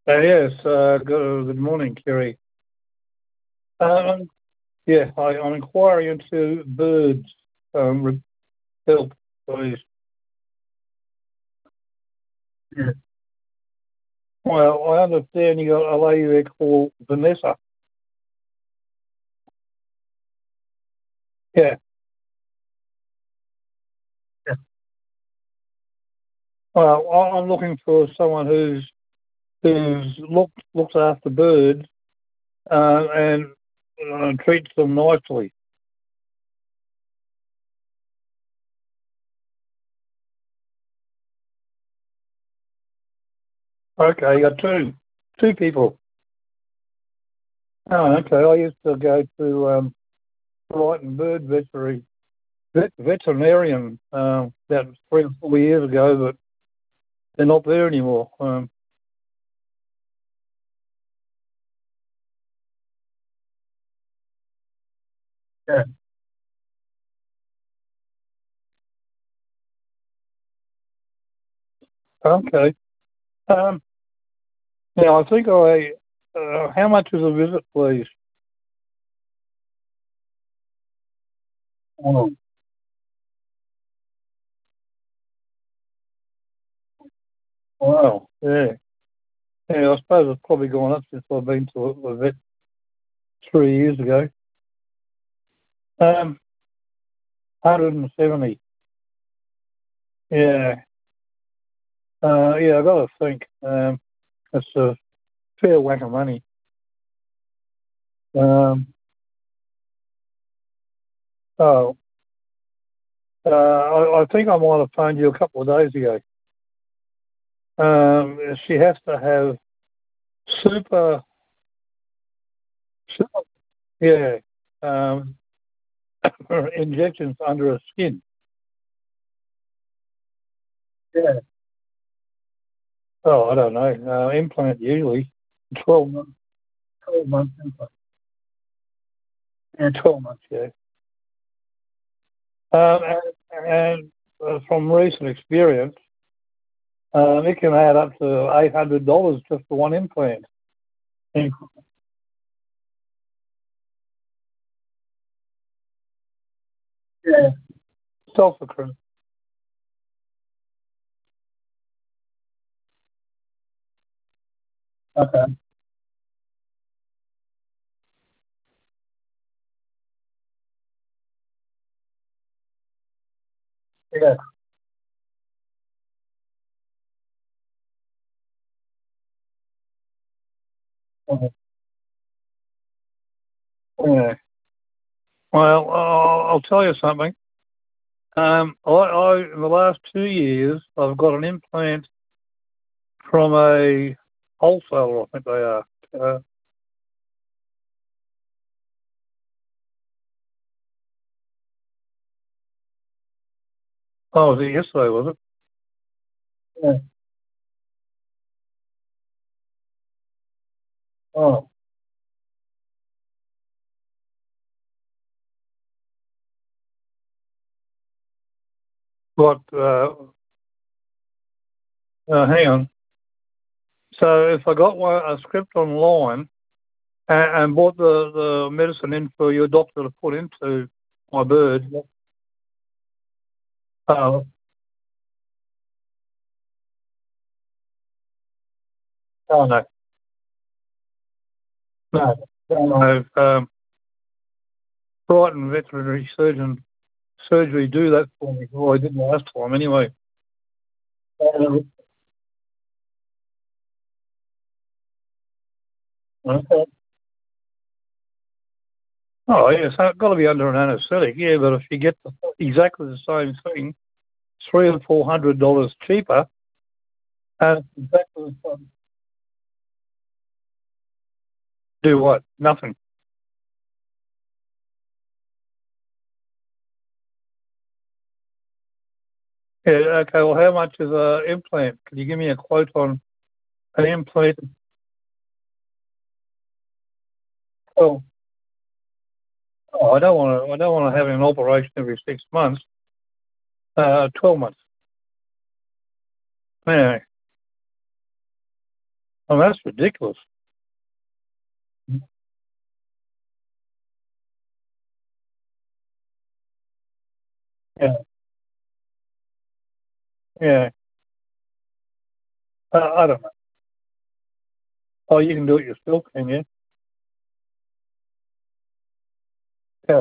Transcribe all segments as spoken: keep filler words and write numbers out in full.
Uh, yes, uh, good, good morning, Kerry. Um, yeah, I, I'm inquiring into birds. Um, re- help, please. Yeah. Well, I understand you got a lady there called Vanessa. Yeah. Yeah. Well, I, I'm looking for someone who's who's looked looks after birds uh, and uh, treats them nicely. Okay, you got two two people. Oh, okay. I used to go to um, Brighton Bird Veterinary vet, veterinarian uh, about three or four years ago, but they're not there anymore. Um, yeah. Okay. Um, now, I think I. Uh, how much is a visit, please? Oh, wow. Yeah. Yeah, I suppose it's probably gone up since I've been to a, a vet three years ago. Um, one hundred seventy. Yeah. Uh, yeah, I got to think. Um, it's a fair whack of money. Um, oh, uh, I, I think I might have phoned you a couple of days ago. Um, she has to have super, super yeah, um, injections under her skin. Yeah. Oh, I don't know. Uh, implant usually twelve months. Twelve months implant. Yeah, twelve months. Yeah. Um, and, and uh, from recent experience, um, it can add up to eight hundred dollars just for one implant. And, yeah. Self-accrued. Okay. Yeah. Okay. Yeah. Well, I'll, I'll tell you something. Um, I, I in the last two years, I've got an implant from a wholesaler, I think they are. Uh, oh, was it yesterday, was it? Yeah. Oh, what? Uh, uh, hang on. So if I got one, a script online and, and bought the, the medicine in for your doctor to put into my bird, oh, oh no, no, no. Um, Brighton veterinary surgeon surgery do that for me. Well, I did last time anyway. Um, okay. Oh, yes, it's got to be under an anaesthetic, yeah. But if you get the, exactly the same thing, three or four hundred dollars cheaper, and it's exactly the same. Do what? Nothing. Yeah. Okay. Well, how much is a implant? Can you give me a quote on an implant? Oh, oh I don't want to. I don't want to have an operation every six months. Uh, twelve months. Yeah. Oh, that's ridiculous. Yeah, yeah. Uh, I don't know. Oh, you can do it yourself, can you? Yeah.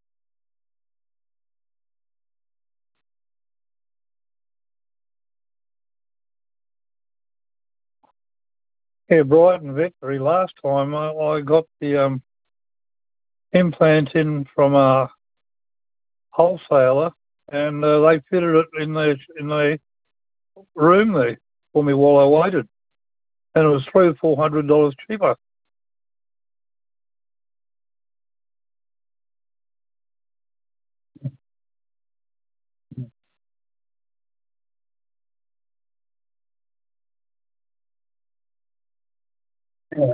Yeah, Brighton Veterinary. Last time I, I got the um, implant in from a wholesaler, and uh, they fitted it in the in the room there for me while I waited, and it was three or four hundred dollars cheaper. Yeah.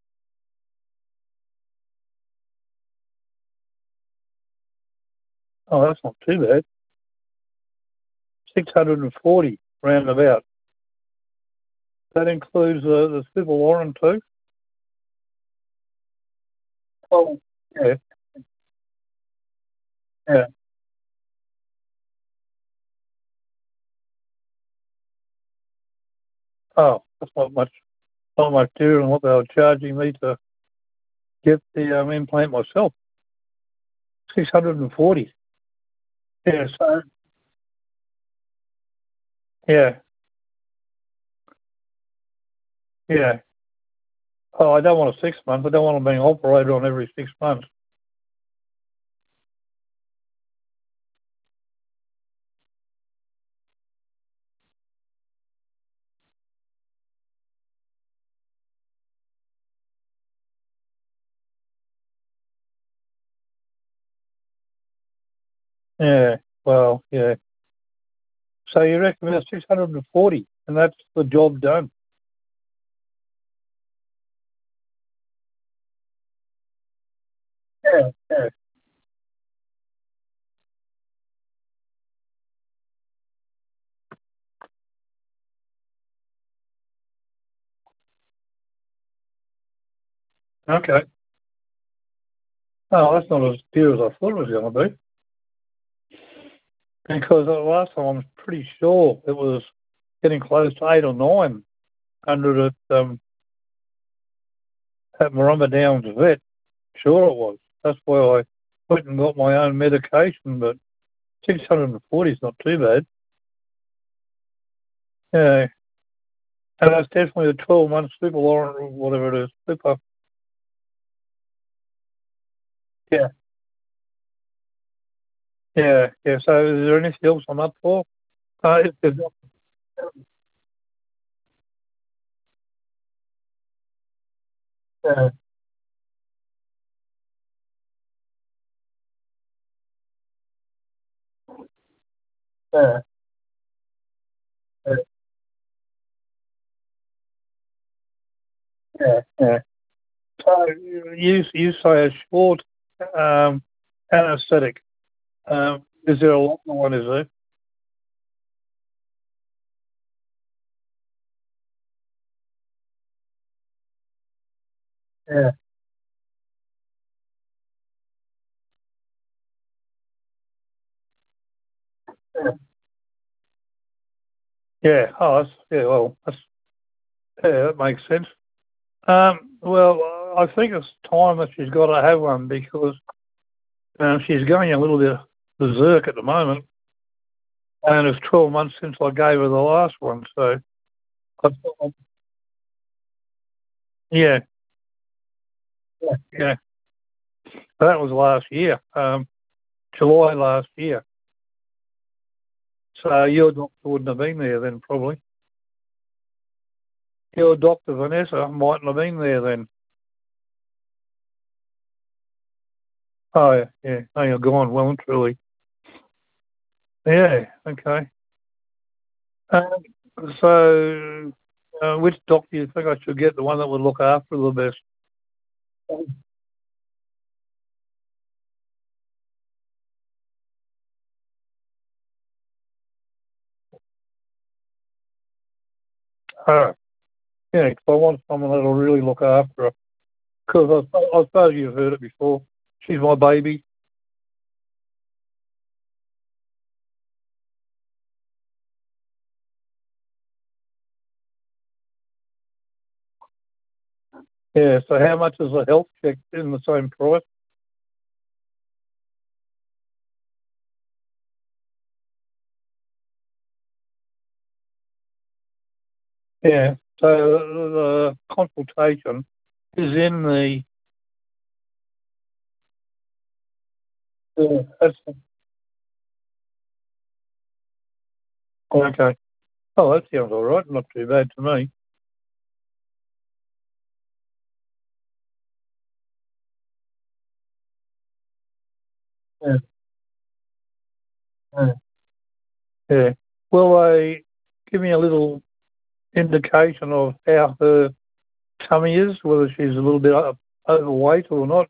Oh, that's not too bad. Six hundred and forty roundabout. That includes uh, the super warrant too. Oh, yeah, yeah. Oh, that's not much, not much dearer than what they were charging me to get the um, implant myself. Six hundred and forty. Yeah, so yeah, yeah. Oh, I don't want a six month. I don't want them being operated on every six months. Yeah. Well, yeah. So you recommend six hundred and forty, and that's the job done. Yeah. Yeah. Okay. Oh, that's not as dear as I thought it was going to be. Because uh, last time I was pretty sure it was getting close to eight or nine hundred at um at Marumba Downs vet. Sure it was. That's why I went and got my own medication, but six hundred and forty is not too bad. Yeah. And that's definitely a twelve month super warrant or whatever it is. Super. Yeah. Yeah. Yeah. So is there anything else I'm up for? Uh, if there's not, yeah. Yeah. Yeah. Yeah. Yeah. So you you say a short um, anaesthetic. Um, is there a longer one? Is there? Yeah. Yeah. Yeah. Oh, that's, yeah. Well, that's, yeah, that makes sense. Um, well, I think it's time that she's got to have one because um, she's going a little bit berserk at the moment, and it's twelve months since I gave her the last one. So, I, yeah, yeah, yeah. That was last year, um, July last year. So your doctor wouldn't have been there then, probably. Your doctor Vanessa mightn't have been there then. Oh, yeah, yeah. Oh, you're gone well and truly. Yeah, okay. Um, so, uh, which doctor do you think I should get? The one that would look after the best? Oh, Yeah, 'cause I want someone that'll really look after her. Because I, I suppose you've heard it before. She's my baby. Yeah, so how much is a health check in the same price? Yeah, so the consultation is in the... Yeah, that's... Okay. Oh, that sounds all right. Not too bad to me. Yeah, yeah. Yeah. Will they give me a little indication of how her tummy is, whether she's a little bit o- overweight or not?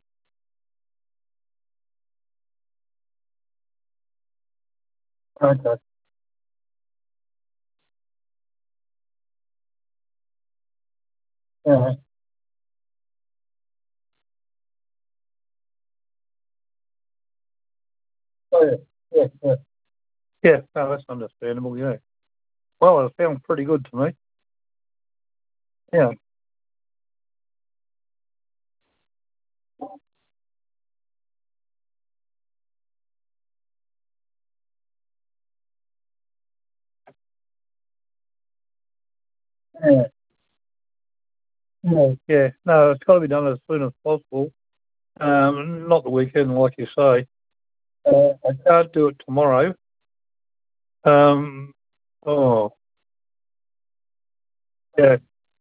Okay. Yeah. Oh, yeah. Yeah, yeah. Yeah, no, that's understandable, yeah. Well, it sounds pretty good to me. Yeah. Yeah. Yeah. Yeah. No, it's got to be done as soon as possible. Um, not the weekend, like you say. Uh, I can't do it tomorrow. Um, oh, yeah.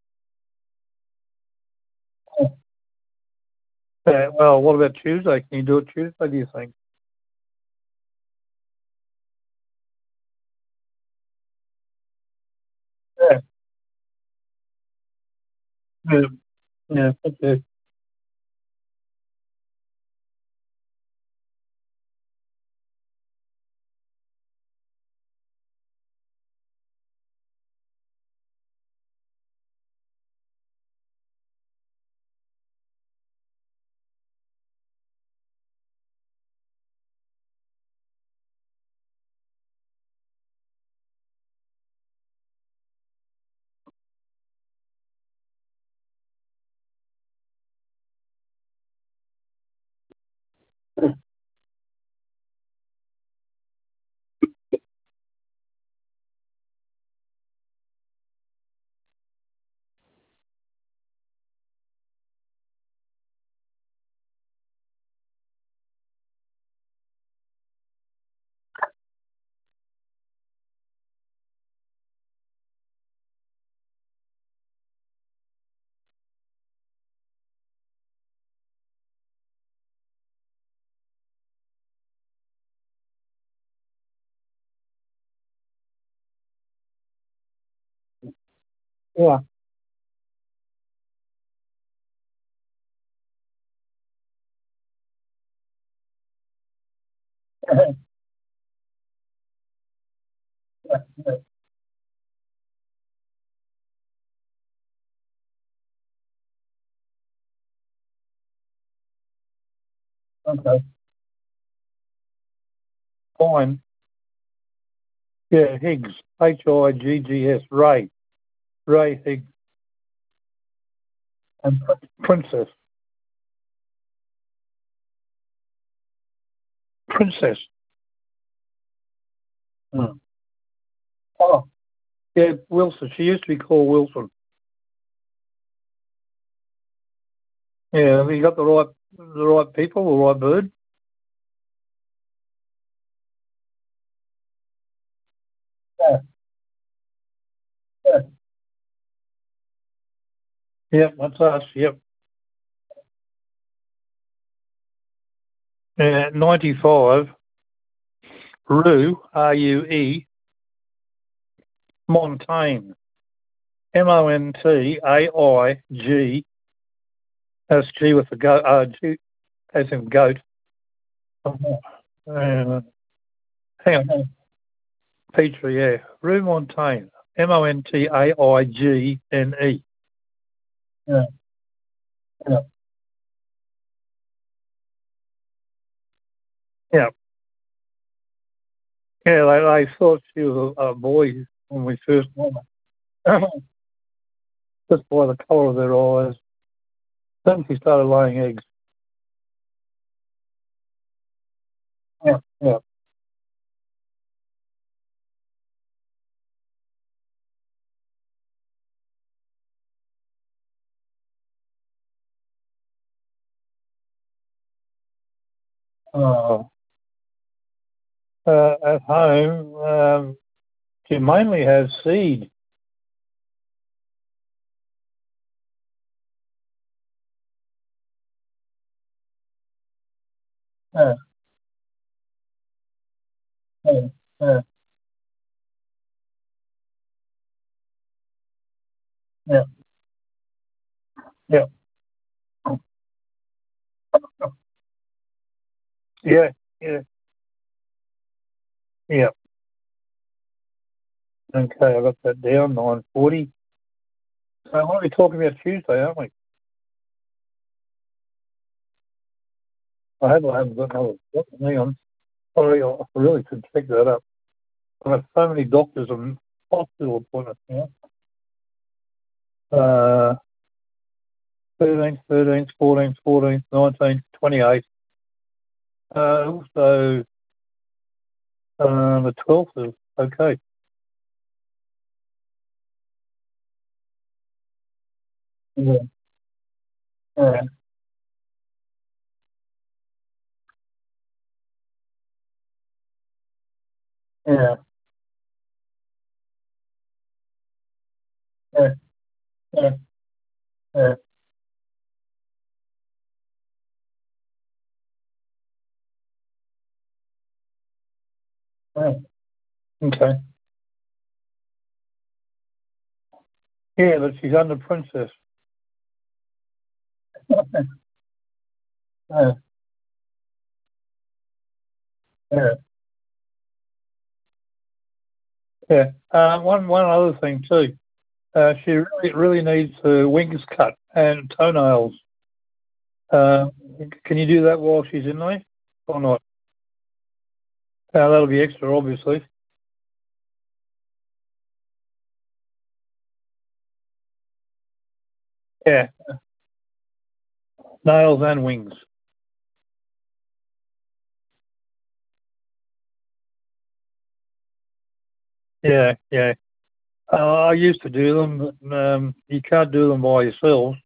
Yeah. Well, what about Tuesday? Can you do it Tuesday, do you think? Yeah. Yeah. Yeah. Okay. Yeah. Okay. Fine. Yeah, Higgs. H I G G S. Ray. Ray Higgs. And Princess. Princess. Hmm. Oh, yeah, Wilson. She used to be called Wilson. Yeah, have you got the right, the right people, the right bird? Yeah. Yeah. Yep, that's us. Yep. Uh, ninety-five. Rue. R U E. Montaigne. M O N T A I G. That's G with the goat. Uh, G as in goat. Uh, hang on. Petrie, yeah. Rue Montaigne. M O N T A I G N E. yeah, yeah, yeah. Yeah, they, they thought she was a, a boy when we first met her. Just by the colour of their eyes. Then she started laying eggs. Yeah, yeah. Uh, uh, at home, um, she mainly has seed. Yeah, yeah, yeah, yeah, yeah, yeah, yeah, yeah. Okay, I got that down, nine forty. So what are we talking about Tuesday, aren't we? I hope I haven't got another. Hang on. Sorry, I really should check that up. I've got so many doctors and hospital appointments now. Uh, thirteenth, thirteenth, fourteenth, fourteenth, nineteenth, twenty-eighth. Uh, also, uh, the twelfth is okay. Yeah, yeah, yeah, yeah, yeah, yeah, yeah. Okay. Yeah, but she's under princess. Yeah, yeah, yeah. Uh, one one other thing too. Uh, she really really needs her wings cut and toenails. Uh, can you do that while she's in there or not? Uh, that'll be extra, obviously. Yeah, nails and wings. Yeah, yeah. Uh, I used to do them. But, um, you can't do them by yourself.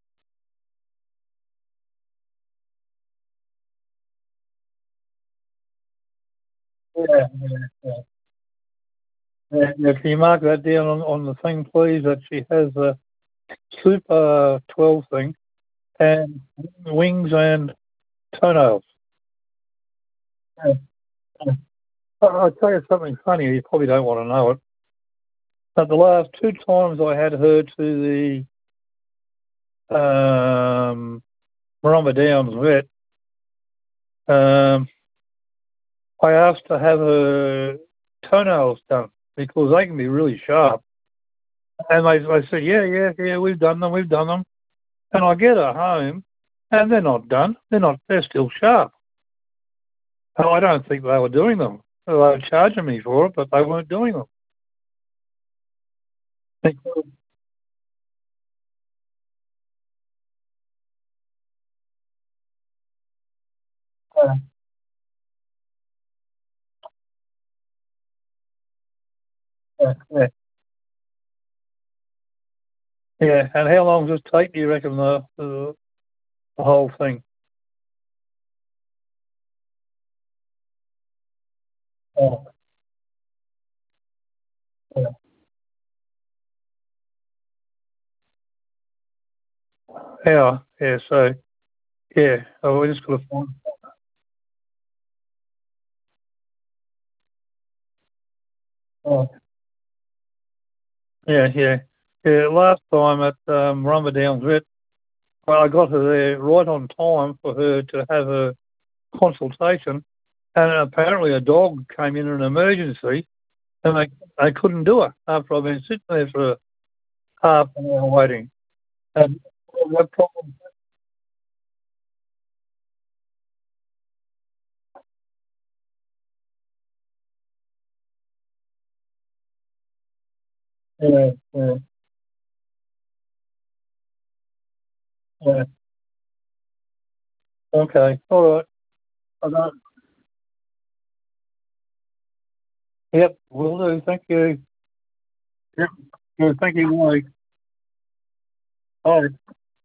Yeah, yeah, yeah. Yeah, yeah, can you mark that down on, on the thing, please? That she has a Super twelve thing and wings and toenails. Yeah, yeah. I'll I'll tell you something funny. You probably don't want to know it. But the last two times I had her to the um, Marumba Downs vet, um, I asked to have her toenails done because they can be really sharp. And they, they said, yeah, yeah, yeah, we've done them, we've done them. And I get her home and they're not done. They're not, they're still sharp. Oh, I don't think they were doing them. They were charging me for it, but they weren't doing them. Because, uh, yeah, yeah, yeah. And how long does it take, do you reckon, the, the, the whole thing? Oh, yeah. Yeah, yeah, so, yeah, oh, we just got to find. Oh, yeah, yeah. Yeah, last time at um, Rumba Downs Vet, well, I got her there right on time for her to have a consultation, and apparently a dog came in an emergency, and they they couldn't do it after I've been sitting there for half an hour waiting. And No problem. Yeah, yeah, yeah. Okay. All right. I got, yep, will do. Thank you. Yep. Good. Thank you. Bye. Bye.